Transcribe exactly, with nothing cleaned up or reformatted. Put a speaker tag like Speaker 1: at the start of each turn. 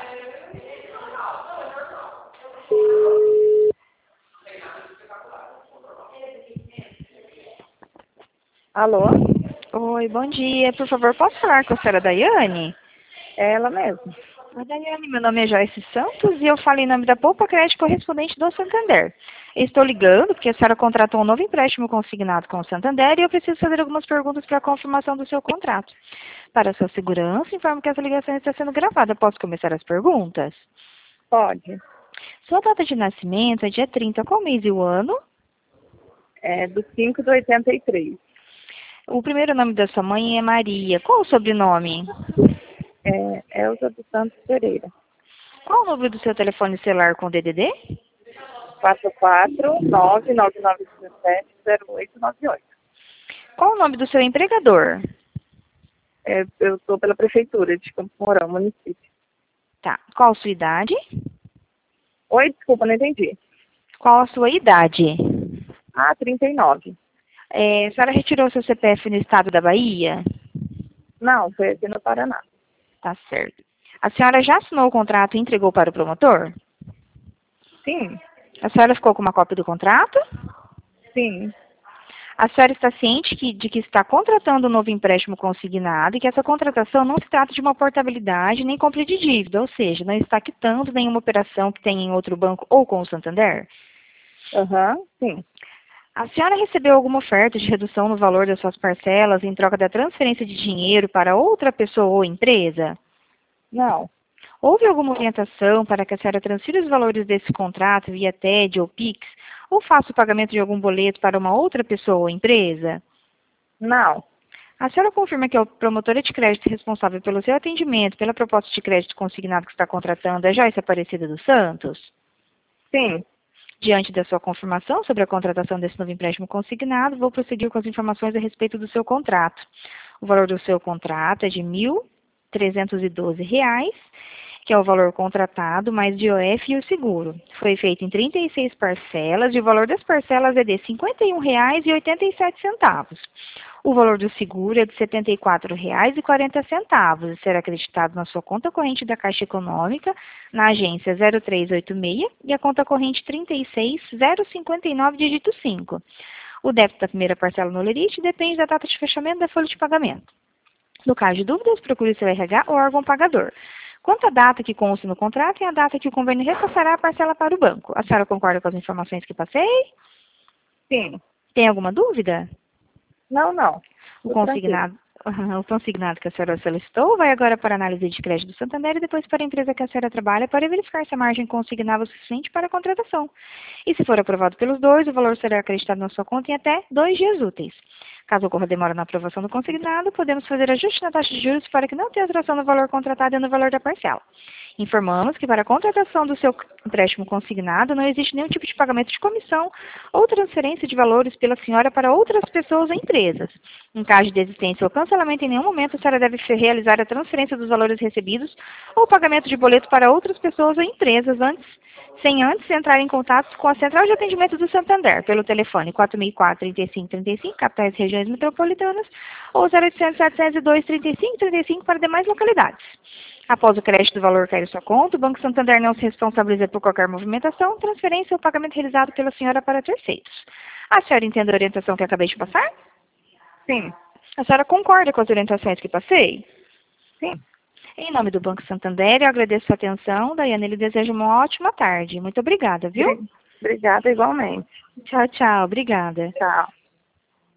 Speaker 1: Alô?
Speaker 2: Oi, bom dia. Por favor, posso falar com a senhora Daiane?
Speaker 1: É ela mesmo.
Speaker 2: Oi, Daiane, meu nome é Joyce Santos e eu falo em nome da Poupa Crédito correspondente do Santander. Estou ligando porque a senhora contratou um novo empréstimo consignado com o Santander e eu preciso fazer algumas perguntas para a confirmação do seu contrato. Para sua segurança, informo que essa ligação está sendo gravada. Posso começar as perguntas?
Speaker 1: Pode.
Speaker 2: Sua data de nascimento é dia trinta, qual mês e o ano?
Speaker 1: É do cinco de oitenta e três.
Speaker 2: O primeiro nome da sua mãe é Maria. Qual o sobrenome?
Speaker 1: É Elza dos Santos Pereira.
Speaker 2: Qual o número do seu telefone celular com D D D?
Speaker 1: quatro quatro nove nove nove um sete zero oito nove oito.
Speaker 2: Qual o nome do seu empregador?
Speaker 1: É, eu estou pela Prefeitura de Campo Mourão, município.
Speaker 2: Tá. Qual a sua idade?
Speaker 1: Oi, desculpa, não entendi.
Speaker 2: Qual a sua idade?
Speaker 1: Ah, trinta e nove.
Speaker 2: É, a senhora retirou seu C P F no estado da Bahia?
Speaker 1: Não, foi aqui no Paraná.
Speaker 2: Tá certo. A senhora já assinou o contrato e entregou para o promotor?
Speaker 1: Sim,
Speaker 2: A senhora ficou com uma cópia do contrato?
Speaker 1: sim.
Speaker 2: A senhora está ciente que, de que está contratando um novo empréstimo consignado e que essa contratação não se trata de uma portabilidade nem compra de dívida, ou seja, não está quitando nenhuma operação que tenha em outro banco ou com o Santander?
Speaker 1: Aham, sim.
Speaker 2: A senhora recebeu alguma oferta de redução no valor das suas parcelas em troca da transferência de dinheiro para outra pessoa ou empresa?
Speaker 1: Não,
Speaker 2: Houve alguma orientação para que a senhora transfira os valores desse contrato via T E D ou Pix, ou faça o pagamento de algum boleto para uma outra pessoa ou empresa?
Speaker 1: não.
Speaker 2: A senhora confirma que a promotora de crédito responsável pelo seu atendimento, pela proposta de crédito consignado que está contratando, é Joyce Aparecida dos Santos?
Speaker 1: Sim,
Speaker 2: Diante da sua confirmação sobre a contratação desse novo empréstimo consignado, vou prosseguir com as informações a respeito do seu contrato. O valor do seu contrato é de mil trezentos e doze reais, que é o valor contratado, mais de I O F e o seguro. Foi feito em trinta e seis parcelas e o valor das parcelas é de cinquenta e um reais e oitenta e sete centavos. O valor do seguro é de setenta e quatro reais e quarenta centavos e será acreditado na sua conta corrente da Caixa Econômica, na agência zero três oito seis e a conta corrente trinta e seis zero cinquenta e nove, dígito cinco. O débito da primeira parcela no lerite depende da data de fechamento da folha de pagamento. No caso de dúvidas, procure seu R H ou órgão pagador. Quanto à data que consta no contrato, é a data que o convênio repassará a parcela para o banco. A senhora concorda com as informações que passei?
Speaker 1: sim.
Speaker 2: Tem alguma dúvida?
Speaker 1: Não, não.
Speaker 2: O
Speaker 1: Tô
Speaker 2: consignado, o consignado que a senhora solicitou vai agora para a análise de crédito do Santander e depois para a empresa que a senhora trabalha para verificar se a margem consignável é suficiente para a contratação. E se for aprovado pelos dois, o valor será acreditado na sua conta em até dois dias úteis. Caso ocorra demora na aprovação do consignado, podemos fazer ajuste na taxa de juros para que não tenha alteração no valor contratado e no valor da parcela. Informamos que para a contratação do seu empréstimo consignado não existe nenhum tipo de pagamento de comissão ou transferência de valores pela senhora para outras pessoas ou empresas. Em caso de existência ou cancelamento em nenhum momento, a senhora deve realizar a transferência dos valores recebidos ou pagamento de boleto para outras pessoas ou empresas antes, sem antes entrar em contato com a Central de Atendimento do Santander, pelo telefone quatro mil e quatro, trinta e cinco trinta e cinco, capitais e regiões metropolitanas, ou zero oitocentos, setecentos e dois, trinta e cinco trinta e cinco para demais localidades. Após o crédito do valor cair em sua conta, o Banco Santander não se responsabiliza por qualquer movimentação, transferência ou pagamento realizado pela senhora para terceiros. A senhora entende a orientação que acabei de passar?
Speaker 1: Sim,
Speaker 2: A senhora concorda com as orientações que passei?
Speaker 1: sim.
Speaker 2: Em nome do Banco Santander, eu agradeço a sua atenção. Daiane, ele deseja uma ótima tarde. Muito obrigada, viu?
Speaker 1: Obrigada igualmente.
Speaker 2: Tchau, tchau. Obrigada.
Speaker 1: Tchau.